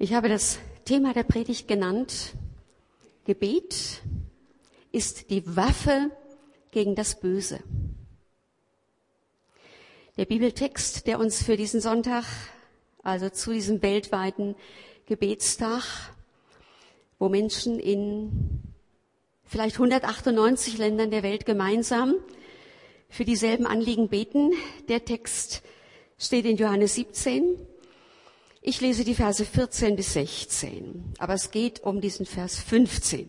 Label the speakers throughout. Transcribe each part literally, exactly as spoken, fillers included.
Speaker 1: Ich habe das Thema der Predigt genannt: Gebet ist die Waffe gegen das Böse. Der Bibeltext, der uns für diesen Sonntag, also zu diesem weltweiten Gebetstag, wo Menschen in vielleicht hundertachtundneunzig Ländern der Welt gemeinsam für dieselben Anliegen beten, der Text steht in Johannes siebzehn. Ich lese die Verse vierzehn bis sechzehn, aber es geht um diesen Vers fünfzehn.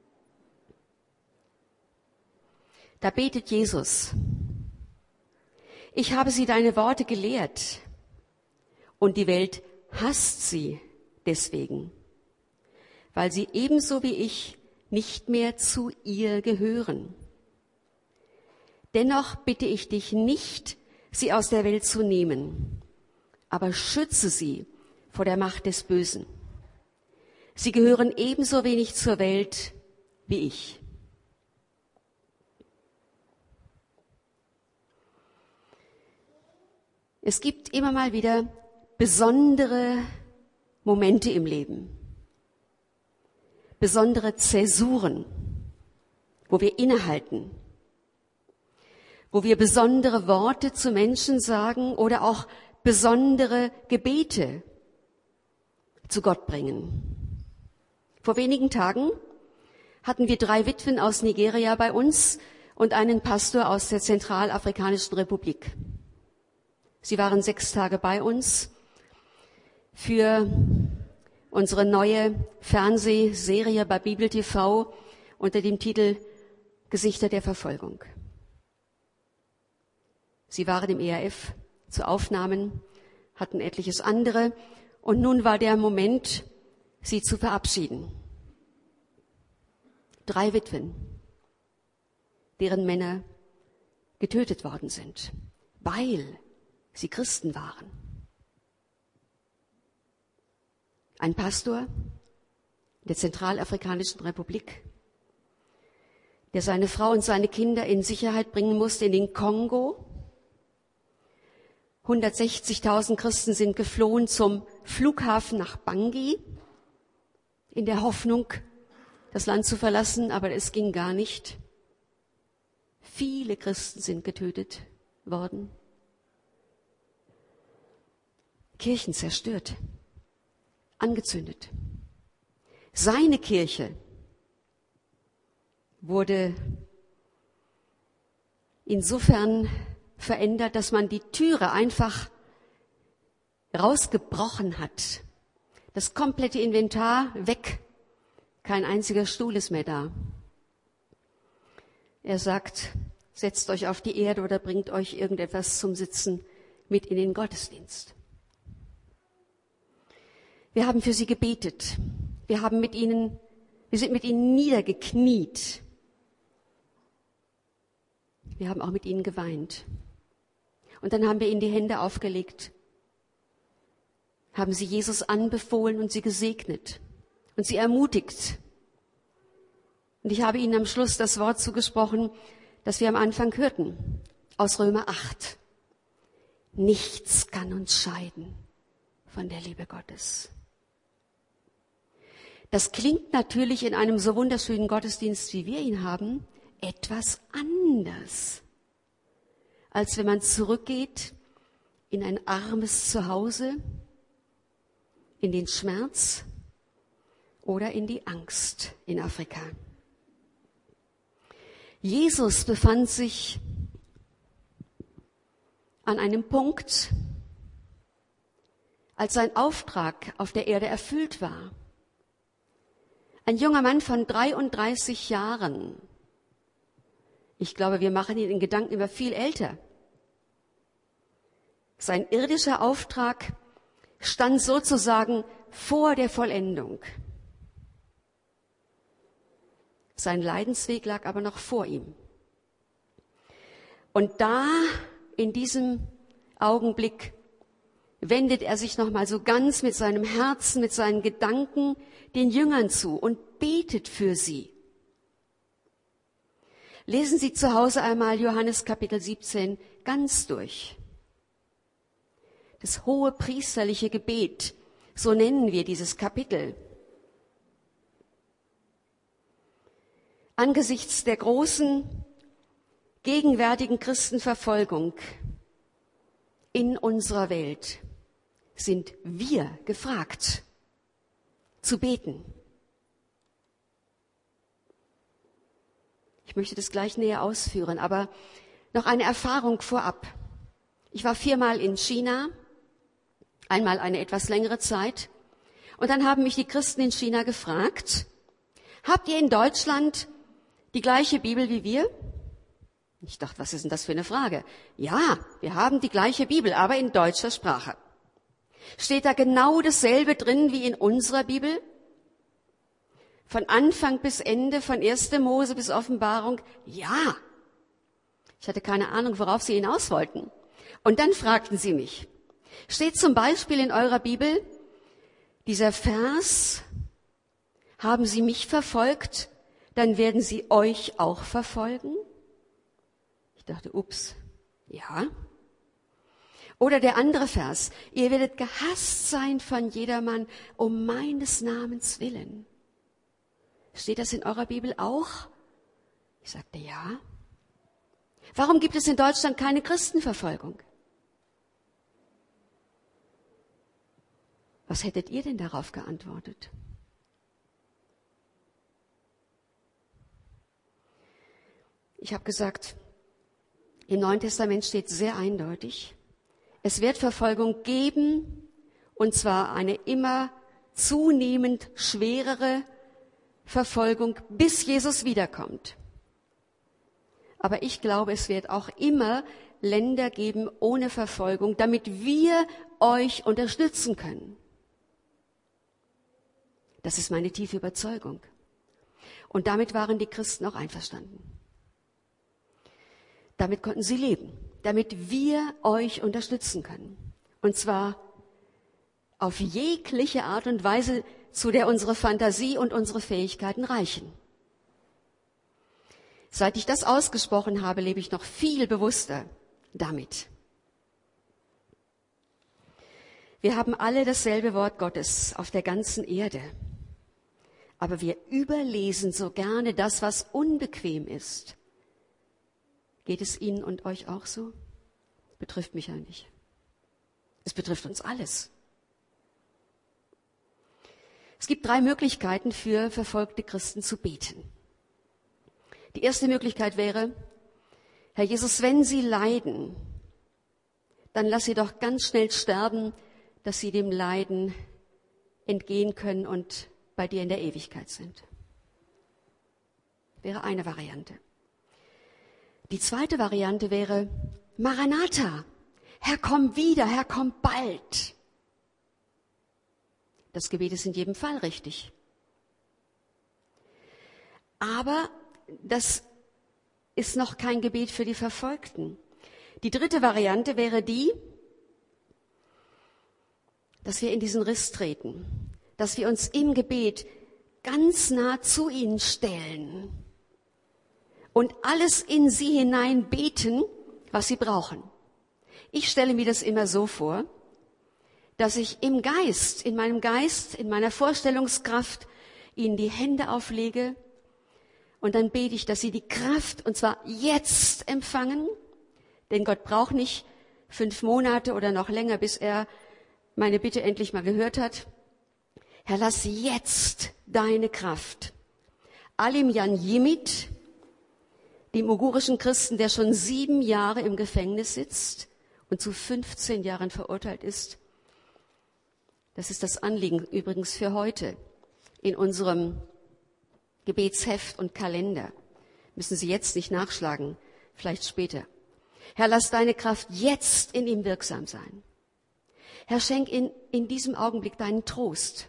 Speaker 1: Da betet Jesus: Ich habe sie deine Worte gelehrt, und die Welt hasst sie deswegen, weil sie ebenso wie ich nicht mehr zu ihr gehören. Dennoch bitte ich dich nicht, sie aus der Welt zu nehmen, aber schütze sie vor der Macht des Bösen. Sie gehören ebenso wenig zur Welt wie ich. Es gibt immer mal wieder besondere Momente im Leben, besondere Zäsuren, wo wir innehalten, wo wir besondere Worte zu Menschen sagen oder auch besondere Gebete zu Gott bringen. Vor wenigen Tagen hatten wir drei Witwen aus Nigeria bei uns und einen Pastor aus der Zentralafrikanischen Republik. Sie waren sechs Tage bei uns für unsere neue Fernsehserie bei Bibel T V unter dem Titel Gesichter der Verfolgung. Sie waren im E R F zu Aufnahmen, hatten etliches andere, und nun war der Moment, sie zu verabschieden. Drei Witwen, deren Männer getötet worden sind, weil sie Christen waren. Ein Pastor der Zentralafrikanischen Republik, der seine Frau und seine Kinder in Sicherheit bringen musste in den Kongo. hundertsechzigtausend Christen sind geflohen zum Flughafen nach Bangui, in der Hoffnung, das Land zu verlassen, aber es ging gar nicht. Viele Christen sind getötet worden. Kirchen zerstört, angezündet. Seine Kirche wurde insofern verändert, dass man die Türe einfach rausgebrochen hat. Das komplette Inventar weg. Kein einziger Stuhl ist mehr da. Er sagt, setzt euch auf die Erde oder bringt euch irgendetwas zum Sitzen mit in den Gottesdienst. Wir haben für sie gebetet. Wir haben mit ihnen, wir sind mit ihnen niedergekniet. Wir haben auch mit ihnen geweint. Und dann haben wir ihnen die Hände aufgelegt, haben sie Jesus anbefohlen und sie gesegnet und sie ermutigt. Und ich habe ihnen am Schluss das Wort zugesprochen, das wir am Anfang hörten, aus Römer acht. Nichts kann uns scheiden von der Liebe Gottes. Das klingt natürlich in einem so wunderschönen Gottesdienst, wie wir ihn haben, etwas anders, als wenn man zurückgeht in ein armes Zuhause, in den Schmerz oder in die Angst in Afrika. Jesus befand sich an einem Punkt, als sein Auftrag auf der Erde erfüllt war. Ein junger Mann von dreiunddreißig Jahren. Ich glaube, wir machen ihn in Gedanken immer viel älter. Sein irdischer Auftrag stand sozusagen vor der Vollendung. Sein Leidensweg lag aber noch vor ihm. Und da, in diesem Augenblick, wendet er sich nochmal so ganz mit seinem Herzen, mit seinen Gedanken den Jüngern zu und betet für sie. Lesen Sie zu Hause einmal Johannes Kapitel siebzehn ganz durch. Das hohe priesterliche Gebet, So nennen wir dieses Kapitel. Angesichts der großen, gegenwärtigen Christenverfolgung in unserer Welt sind wir gefragt, zu beten. Ich möchte das gleich näher ausführen, aber noch eine Erfahrung vorab. Ich war viermal in China, einmal eine etwas längere Zeit, und dann haben mich die Christen in China gefragt, habt ihr in Deutschland die gleiche Bibel wie wir? Ich dachte, was ist denn das für eine Frage? Ja, wir haben die gleiche Bibel, aber in deutscher Sprache. Steht da genau dasselbe drin wie in unserer Bibel? Von Anfang bis Ende, von erster Mose bis Offenbarung? Ja. Ich hatte keine Ahnung, worauf sie hinaus wollten. Und dann fragten sie mich, steht zum Beispiel in eurer Bibel dieser Vers, haben sie mich verfolgt, dann werden sie euch auch verfolgen? Ich dachte, ups, ja. Oder der andere Vers, ihr werdet gehasst sein von jedermann um meines Namens willen. Steht das in eurer Bibel auch? Ich sagte, ja. Warum gibt es in Deutschland keine Christenverfolgung? Was hättet ihr denn darauf geantwortet? Ich habe gesagt, im Neuen Testament steht sehr eindeutig, es wird Verfolgung geben, und zwar eine immer zunehmend schwerere Verfolgung, bis Jesus wiederkommt. Aber ich glaube, es wird auch immer Länder geben ohne Verfolgung, damit wir euch unterstützen können. Das ist meine tiefe Überzeugung. Und damit waren die Christen auch einverstanden. Damit konnten sie leben, damit wir euch unterstützen können. Und zwar auf jegliche Art und Weise, zu der unsere Fantasie und unsere Fähigkeiten reichen. Seit ich das ausgesprochen habe, lebe ich noch viel bewusster damit. Wir haben alle dasselbe Wort Gottes auf der ganzen Erde. Aber wir überlesen so gerne das, was unbequem ist. Geht es Ihnen und euch auch so? Betrifft mich ja nicht. Es betrifft uns alles. Es gibt drei Möglichkeiten für verfolgte Christen zu beten. Die erste Möglichkeit wäre, Herr Jesus, wenn sie leiden, dann lass sie doch ganz schnell sterben, dass sie dem Leiden entgehen können und bei dir in der Ewigkeit sind. Wäre eine Variante. Die zweite Variante wäre, Maranatha, Herr, komm wieder, Herr, komm bald. Das Gebet ist in jedem Fall richtig. Aber das ist noch kein Gebet für die Verfolgten. Die dritte Variante wäre die, dass wir in diesen Riss treten, dass wir uns im Gebet ganz nah zu ihnen stellen und alles in sie hinein beten, was sie brauchen. Ich stelle mir das immer so vor, dass ich im Geist, in meinem Geist, in meiner Vorstellungskraft ihnen die Hände auflege und dann bete ich, dass sie die Kraft, und zwar jetzt empfangen, denn Gott braucht nicht fünf Monate oder noch länger, bis er meine Bitte endlich mal gehört hat. Herr, lass jetzt deine Kraft Alim Jan Yimit, dem uigurischen Christen, der schon sieben Jahre im Gefängnis sitzt und zu fünfzehn Jahren verurteilt ist. Das ist das Anliegen übrigens für heute in unserem Gebetsheft und Kalender. Müssen Sie jetzt nicht nachschlagen, vielleicht später. Herr, lass deine Kraft jetzt in ihm wirksam sein. Herr, schenk in, in diesem Augenblick deinen Trost.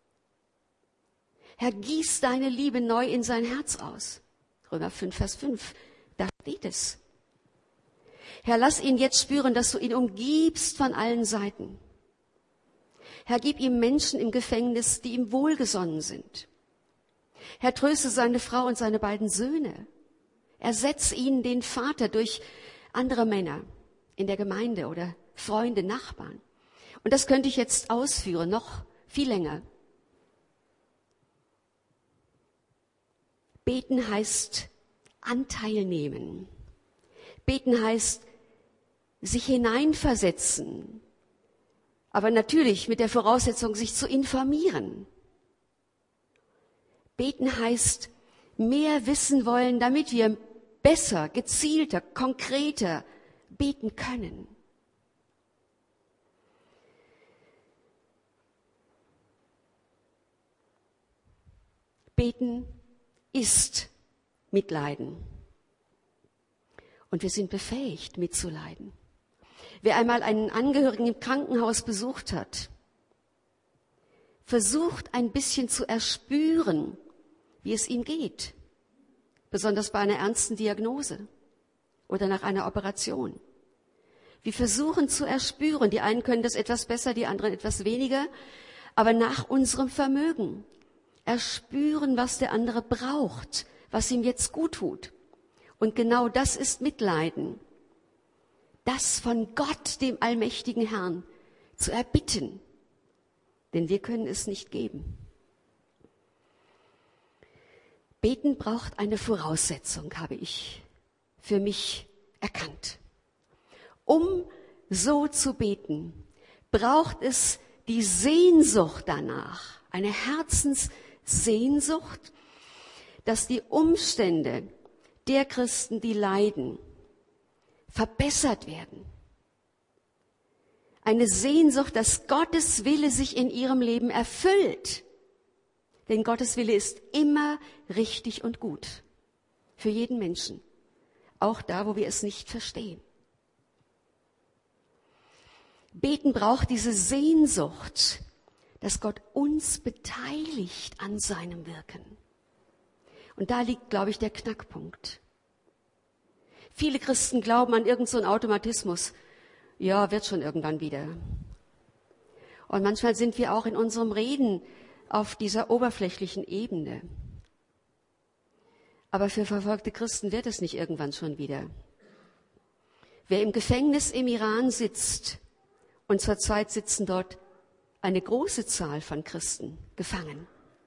Speaker 1: Herr, gieß deine Liebe neu in sein Herz aus. Römer fünf, Vers fünf, da steht es. Herr, lass ihn jetzt spüren, dass du ihn umgibst von allen Seiten. Herr, gib ihm Menschen im Gefängnis, die ihm wohlgesonnen sind. Herr, tröste seine Frau und seine beiden Söhne. Ersetz ihnen den Vater durch andere Männer in der Gemeinde oder Freunde, Nachbarn. Und das könnte ich jetzt ausführen, noch viel länger. Beten heißt Anteil nehmen. Beten heißt sich hineinversetzen. Aber natürlich mit der Voraussetzung, sich zu informieren. Beten heißt mehr wissen wollen, damit wir besser, gezielter, konkreter beten können. Beten ist Mitleiden. Und wir sind befähigt, mitzuleiden. Wer einmal einen Angehörigen im Krankenhaus besucht hat, versucht ein bisschen zu erspüren, wie es ihm geht. Besonders bei einer ernsten Diagnose oder nach einer Operation. Wir versuchen zu erspüren, die einen können das etwas besser, die anderen etwas weniger, aber nach unserem Vermögen erspüren, was der andere braucht, was ihm jetzt gut tut. Und genau das ist Mitleiden. Das von Gott, dem allmächtigen Herrn, zu erbitten. Denn wir können es nicht geben. Beten braucht eine Voraussetzung, habe ich für mich erkannt. Um so zu beten, braucht es die Sehnsucht danach, eine Herzenssehnsucht, dass die Umstände der Christen, die leiden, verbessert werden. Eine Sehnsucht, dass Gottes Wille sich in ihrem Leben erfüllt. Denn Gottes Wille ist immer richtig und gut. Für jeden Menschen. Auch da, wo wir es nicht verstehen. Beten braucht diese Sehnsucht, dass Gott uns beteiligt an seinem Wirken. Und da liegt, glaube ich, der Knackpunkt. Viele Christen glauben an irgend so einen Automatismus. Ja, wird schon irgendwann wieder. Und manchmal sind wir auch in unserem Reden auf dieser oberflächlichen Ebene. Aber für verfolgte Christen wird es nicht irgendwann schon wieder. Wer im Gefängnis im Iran sitzt, und zurzeit sitzen dort eine große Zahl von Christen gefangen.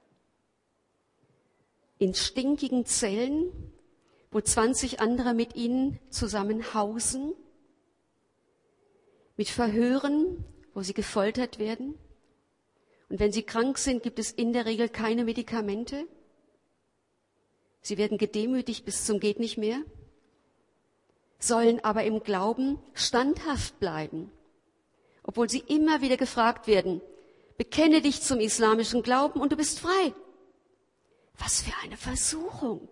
Speaker 1: In stinkigen Zellen, wo zwanzig andere mit ihnen zusammen hausen, mit Verhören, wo sie gefoltert werden. Und wenn sie krank sind, gibt es in der Regel keine Medikamente. Sie werden gedemütigt bis zum geht nicht mehr, sollen aber im Glauben standhaft bleiben, obwohl sie immer wieder gefragt werden, bekenne dich zum islamischen Glauben und du bist frei. Was für eine Versuchung.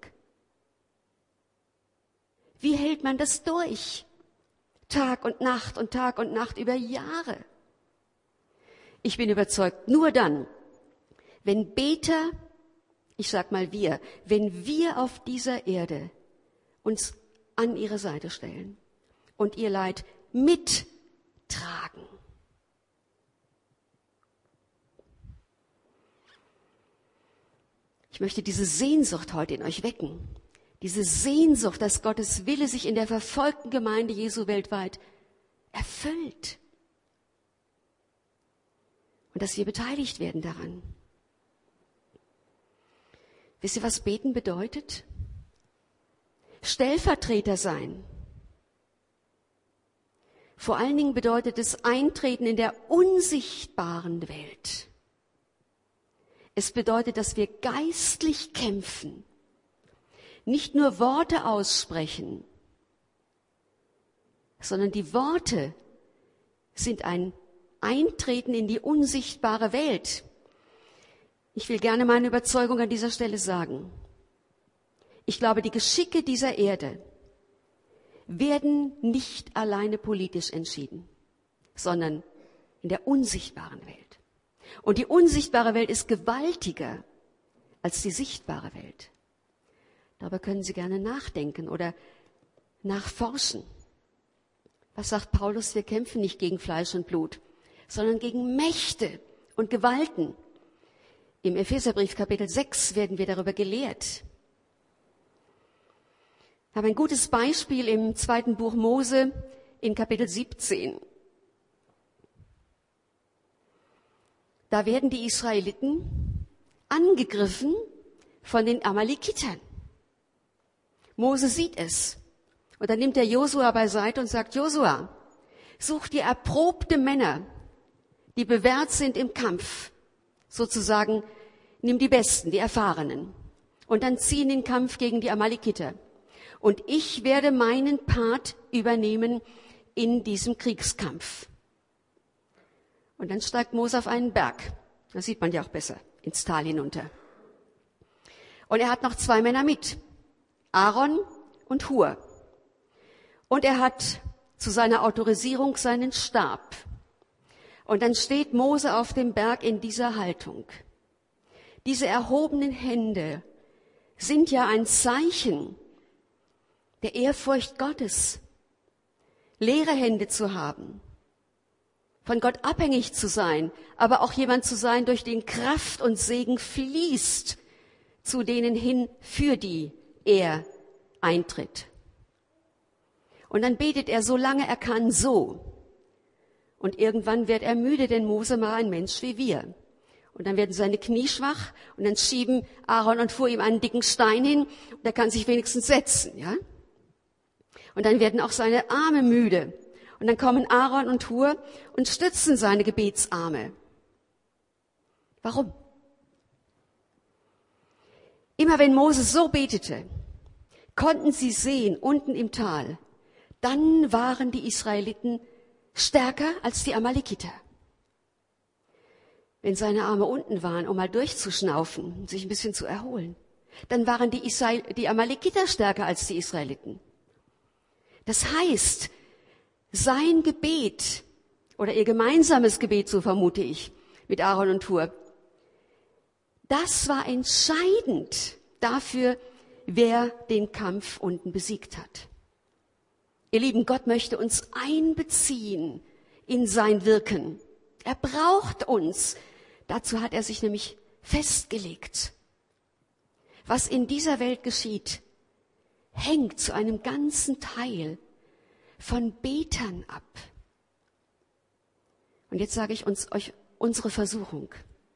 Speaker 1: Wie hält man das durch? Tag und Nacht und Tag und Nacht über Jahre. Ich bin überzeugt, nur dann, wenn Beter, ich sag mal wir, wenn wir auf dieser Erde uns an ihre Seite stellen und ihr Leid mittragen. Ich möchte diese Sehnsucht heute in euch wecken. Diese Sehnsucht, dass Gottes Wille sich in der verfolgten Gemeinde Jesu weltweit erfüllt. Und dass wir beteiligt werden daran. Wisst ihr, was beten bedeutet? Stellvertreter sein. Vor allen Dingen bedeutet es Eintreten in der unsichtbaren Welt. Es bedeutet, dass wir geistlich kämpfen, nicht nur Worte aussprechen, sondern die Worte sind ein Eintreten in die unsichtbare Welt. Ich will gerne meine Überzeugung an dieser Stelle sagen. Ich glaube, die Geschicke dieser Erde werden nicht alleine politisch entschieden, sondern in der unsichtbaren Welt. Und die unsichtbare Welt ist gewaltiger als die sichtbare Welt. Darüber können Sie gerne nachdenken oder nachforschen. Was sagt Paulus? Wir kämpfen nicht gegen Fleisch und Blut, sondern gegen Mächte und Gewalten. Im Epheserbrief Kapitel sechs werden wir darüber gelehrt. Wir haben ein gutes Beispiel im zweiten Buch Mose in Kapitel siebzehn. da werden die Israeliten angegriffen von den Amalekitern. Mose sieht es. Und dann nimmt er Josua beiseite und sagt, Josua, such dir erprobte Männer, die bewährt sind im Kampf. Sozusagen, nimm die Besten, die Erfahrenen. Und dann zieh in den Kampf gegen die Amalekiter. Und ich werde meinen Part übernehmen in diesem Kriegskampf. Und dann steigt Mose auf einen Berg. Da sieht man ja auch besser, ins Tal hinunter. Und er hat noch zwei Männer mit, Aaron und Hur. Und er hat zu seiner Autorisierung seinen Stab. Und dann steht Mose auf dem Berg in dieser Haltung. Diese erhobenen Hände sind ja ein Zeichen der Ehrfurcht Gottes. Leere Hände zu haben, von Gott abhängig zu sein, aber auch jemand zu sein, durch den Kraft und Segen fließt, zu denen hin, für die er eintritt. Und dann betet er, solange er kann, so. Und irgendwann wird er müde, denn Mose war ein Mensch wie wir. Und dann werden seine Knie schwach und dann schieben Aaron und Hur ihm einen dicken Stein hin und er kann sich wenigstens setzen, ja? Und dann werden auch seine Arme müde. Und dann kommen Aaron und Hur und stützen seine Gebetsarme. Warum? Immer wenn Mose so betete, konnten sie sehen, unten im Tal, dann waren die Israeliten stärker als die Amalekiter. Wenn seine Arme unten waren, um mal durchzuschnaufen, sich ein bisschen zu erholen, dann waren die, Israel, die Amalekiter stärker als die Israeliten. Das heißt, sein Gebet oder ihr gemeinsames Gebet, so vermute ich, mit Aaron und Hur, das war entscheidend dafür, wer den Kampf unten besiegt hat. Ihr Lieben, Gott möchte uns einbeziehen in sein Wirken. Er braucht uns. Dazu hat er sich nämlich festgelegt. Was in dieser Welt geschieht, hängt zu einem ganzen Teil von Betern ab. Und jetzt sage ich uns, euch unsere Versuchung.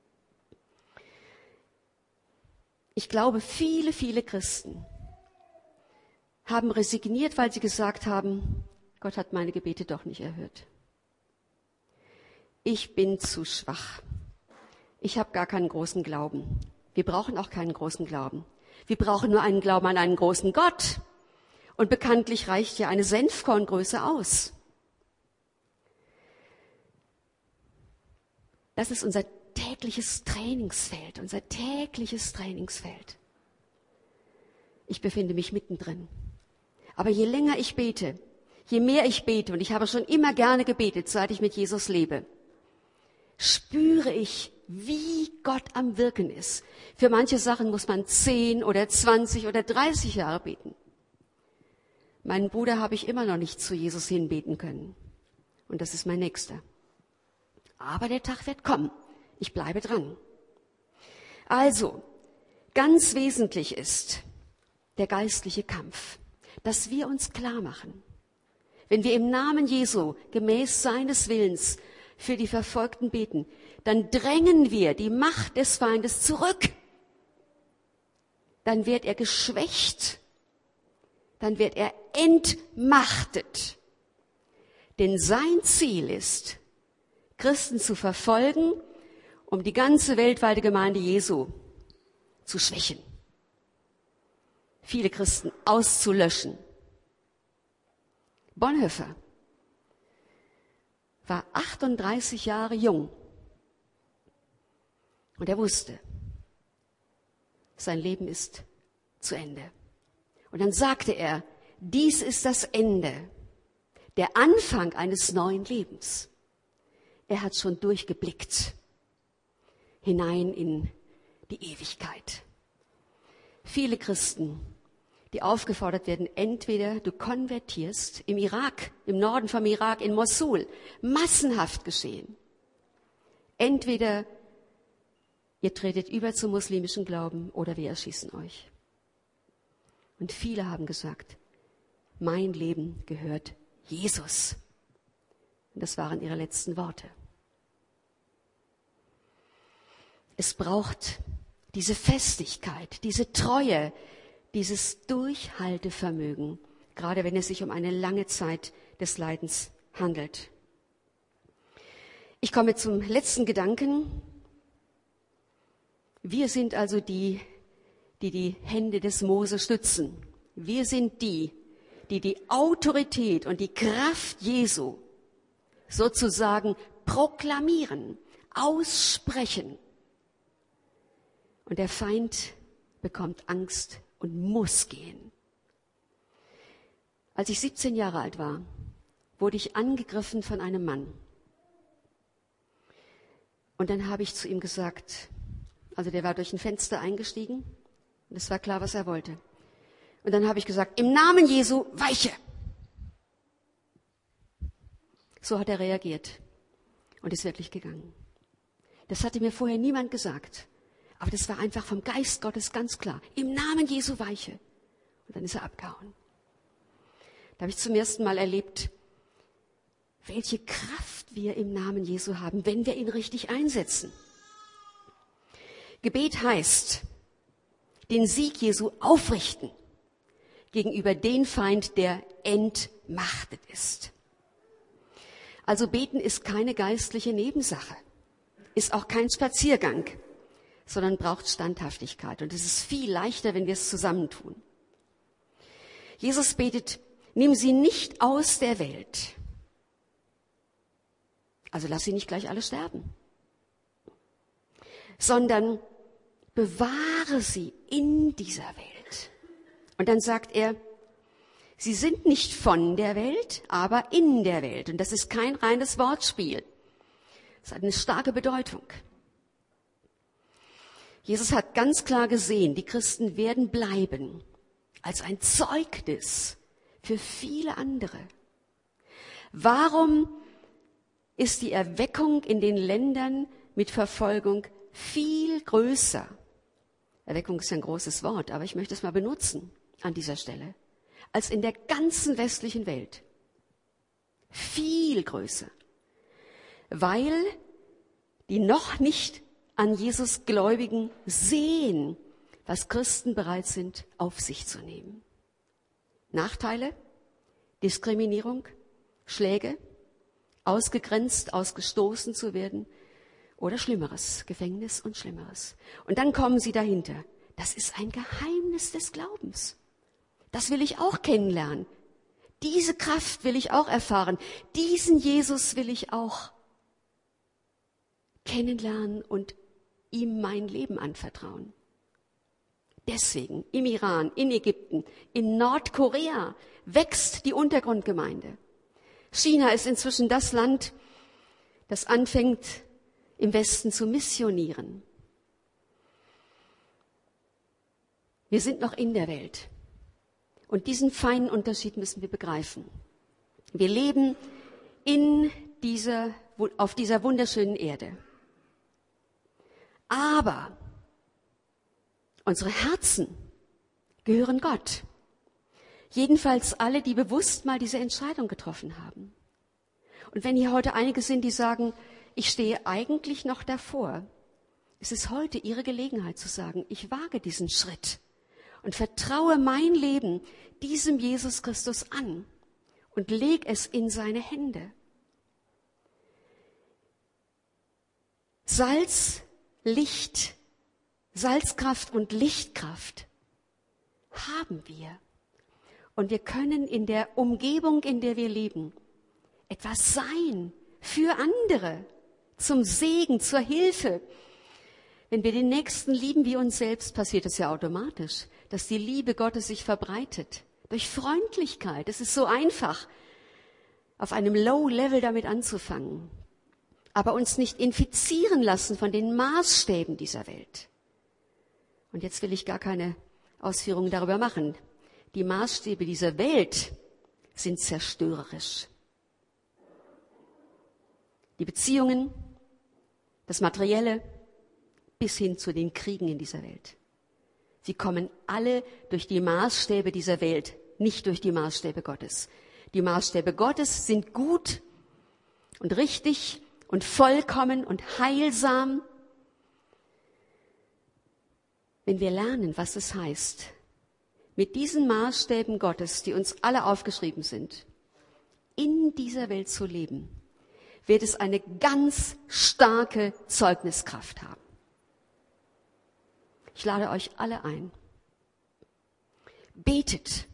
Speaker 1: Ich glaube, viele, viele Christen haben resigniert, weil sie gesagt haben, Gott hat meine Gebete doch nicht erhört. Ich bin zu schwach. Ich habe gar keinen großen Glauben. Wir brauchen auch keinen großen Glauben. Wir brauchen nur einen Glauben an einen großen Gott. Und bekanntlich reicht ja eine Senfkorngröße aus. Das ist unser tägliches Trainingsfeld, unser tägliches Trainingsfeld. Ich befinde mich mittendrin. Aber je länger ich bete, je mehr ich bete, und ich habe schon immer gerne gebetet, seit ich mit Jesus lebe, spüre ich, wie Gott am Wirken ist. Für manche Sachen muss man zehn oder zwanzig oder dreißig Jahre beten. Meinen Bruder habe ich immer noch nicht zu Jesus hinbeten können. Und das ist mein Nächster. Aber der Tag wird kommen. Ich bleibe dran. Also, ganz wesentlich ist der geistliche Kampf, dass wir uns klar machen, wenn wir im Namen Jesu gemäß seines Willens für die Verfolgten beten, dann drängen wir die Macht des Feindes zurück. Dann wird er geschwächt. Dann wird er entmachtet. Denn sein Ziel ist, Christen zu verfolgen, um die ganze weltweite Gemeinde Jesu zu schwächen. Viele Christen auszulöschen. Bonhoeffer war achtunddreißig Jahre jung und er wusste, sein Leben ist zu Ende. Und dann sagte er, dies ist das Ende, der Anfang eines neuen Lebens. Er hat schon durchgeblickt hinein in die Ewigkeit. Viele Christen, die aufgefordert werden, entweder du konvertierst, im Irak, im Norden vom Irak, in Mosul, massenhaft geschehen. Entweder ihr tretet über zum muslimischen Glauben oder wir erschießen euch. Und viele haben gesagt, mein Leben gehört Jesus. Und das waren ihre letzten Worte. Es braucht diese Festigkeit, diese Treue, dieses Durchhaltevermögen, gerade wenn es sich um eine lange Zeit des Leidens handelt. Ich komme zum letzten Gedanken. Wir sind also die, die die Hände des Mose stützen. Wir sind die, die die Autorität und die Kraft Jesu sozusagen proklamieren, aussprechen. Und der Feind bekommt Angst und muss gehen. Als ich siebzehn Jahre alt war, wurde ich angegriffen von einem Mann. Und dann habe ich zu ihm gesagt, also der war durch ein Fenster eingestiegen und es war klar, was er wollte. Und dann habe ich gesagt, im Namen Jesu, weiche! So hat er reagiert und ist wirklich gegangen. Das hatte mir vorher niemand gesagt. Aber das war einfach vom Geist Gottes ganz klar. Im Namen Jesu weiche. Und dann ist er abgehauen. Da habe ich zum ersten Mal erlebt, welche Kraft wir im Namen Jesu haben, wenn wir ihn richtig einsetzen. Gebet heißt, den Sieg Jesu aufrichten gegenüber dem Feind, der entmachtet ist. Also beten ist keine geistliche Nebensache, ist auch kein Spaziergang, sondern braucht Standhaftigkeit. Und es ist viel leichter, wenn wir es zusammentun. Jesus betet, nimm sie nicht aus der Welt. Also lass sie nicht gleich alle sterben. Sondern bewahre sie in dieser Welt. Und dann sagt er, sie sind nicht von der Welt, aber in der Welt. Und das ist kein reines Wortspiel. Das hat eine starke Bedeutung. Jesus hat ganz klar gesehen, die Christen werden bleiben als ein Zeugnis für viele andere. Warum ist die Erweckung in den Ländern mit Verfolgung viel größer? Erweckung ist ein großes Wort, aber ich möchte es mal benutzen an dieser Stelle. Als in der ganzen westlichen Welt. Viel größer. Weil die noch nicht an Jesus Gläubigen sehen, was Christen bereit sind, auf sich zu nehmen. Nachteile, Diskriminierung, Schläge, ausgegrenzt, ausgestoßen zu werden oder Schlimmeres, Gefängnis und Schlimmeres. Und dann kommen sie dahinter. Das ist ein Geheimnis des Glaubens. Das will ich auch kennenlernen. Diese Kraft will ich auch erfahren. Diesen Jesus will ich auch kennenlernen und ihm mein Leben anvertrauen. Deswegen im Iran, in Ägypten, in Nordkorea wächst die Untergrundgemeinde. China ist inzwischen das Land, das anfängt, im Westen zu missionieren. Wir sind noch in der Welt. Und diesen feinen Unterschied müssen wir begreifen. Wir leben in dieser, auf dieser wunderschönen Erde. Aber unsere Herzen gehören Gott. Jedenfalls alle, die bewusst mal diese Entscheidung getroffen haben. Und wenn hier heute einige sind, die sagen, ich stehe eigentlich noch davor, es ist heute Ihre Gelegenheit zu sagen, ich wage diesen Schritt und vertraue mein Leben diesem Jesus Christus an und leg es in seine Hände. Salz, Licht, Salzkraft und Lichtkraft haben wir. Und wir können in der Umgebung, in der wir leben, etwas sein für andere, zum Segen, zur Hilfe. Wenn wir den Nächsten lieben wie uns selbst, passiert es ja automatisch, dass die Liebe Gottes sich verbreitet. Durch Freundlichkeit. Es ist so einfach, auf einem Low-Level damit anzufangen. Aber uns nicht infizieren lassen von den Maßstäben dieser Welt. Und jetzt will ich gar keine Ausführungen darüber machen. Die Maßstäbe dieser Welt sind zerstörerisch. Die Beziehungen, das Materielle, bis hin zu den Kriegen in dieser Welt. Sie kommen alle durch die Maßstäbe dieser Welt, nicht durch die Maßstäbe Gottes. Die Maßstäbe Gottes sind gut und richtig und vollkommen und heilsam. wenn wir lernen, was es heißt, mit diesen Maßstäben Gottes, die uns alle aufgeschrieben sind, in dieser Welt zu leben, wird es eine ganz starke Zeugniskraft haben. Ich lade euch alle ein. Betet.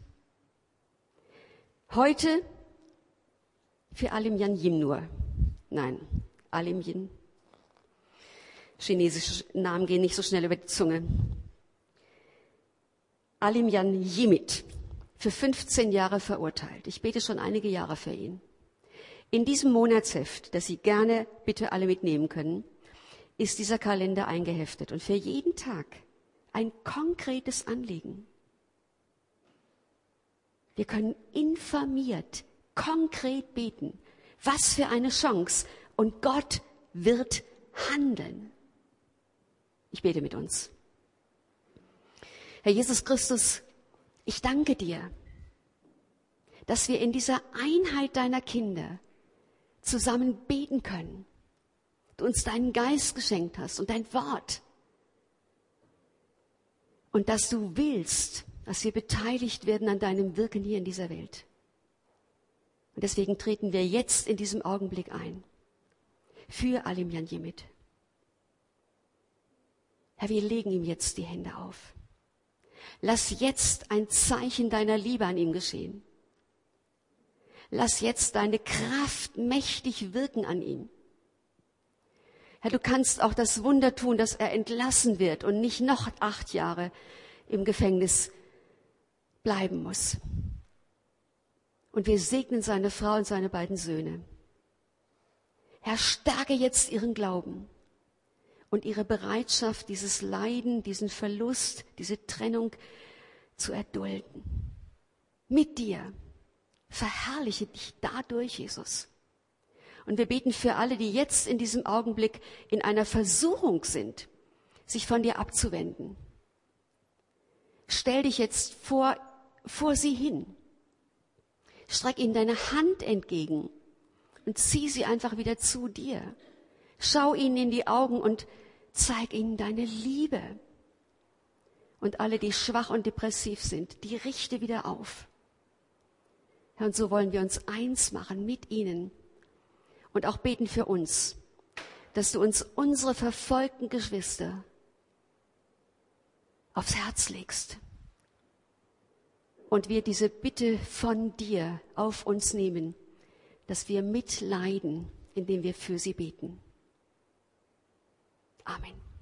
Speaker 1: Heute für Alim Yan Yin nur. Nein, Alim Yin. Chinesische Namen gehen nicht so schnell über die Zunge. Alim Yan Yimit, für fünfzehn Jahre verurteilt. Ich bete schon einige Jahre für ihn. In diesem Monatsheft, das Sie gerne bitte alle mitnehmen können, ist dieser Kalender eingeheftet und für jeden Tag ein konkretes Anliegen. Wir können informiert, konkret beten. Was für eine Chance. Und Gott wird handeln. Ich bete mit uns. Herr Jesus Christus, ich danke dir, dass wir in dieser Einheit deiner Kinder zusammen beten können. Du uns deinen Geist geschenkt hast und dein Wort. Und dass du willst, dass wir beteiligt werden an deinem Wirken hier in dieser Welt. Und deswegen treten wir jetzt in diesem Augenblick ein. Für Alim Yan Yimit. Herr, wir legen ihm jetzt die Hände auf. Lass jetzt ein Zeichen deiner Liebe an ihm geschehen. Lass jetzt deine Kraft mächtig wirken an ihm. Herr, du kannst auch das Wunder tun, dass er entlassen wird und nicht noch acht Jahre im Gefängnis bleiben muss. Und wir segnen seine Frau und seine beiden Söhne. Herr, stärke jetzt ihren Glauben und ihre Bereitschaft, dieses Leiden, diesen Verlust, diese Trennung zu erdulden. Mit dir. Verherrliche dich dadurch, Jesus. Und wir beten für alle, die jetzt in diesem Augenblick in einer Versuchung sind, sich von dir abzuwenden. Stell dich jetzt vor, vor sie hin. Streck ihnen deine Hand entgegen und zieh sie einfach wieder zu dir. Schau ihnen in die Augen und zeig ihnen deine Liebe. Und alle, die schwach und depressiv sind, die richte wieder auf. Herr, und so wollen wir uns eins machen mit ihnen und auch beten für uns, dass du uns unsere verfolgten Geschwister aufs Herz legst und wir diese Bitte von dir auf uns nehmen, dass wir mitleiden, indem wir für sie beten. Amen.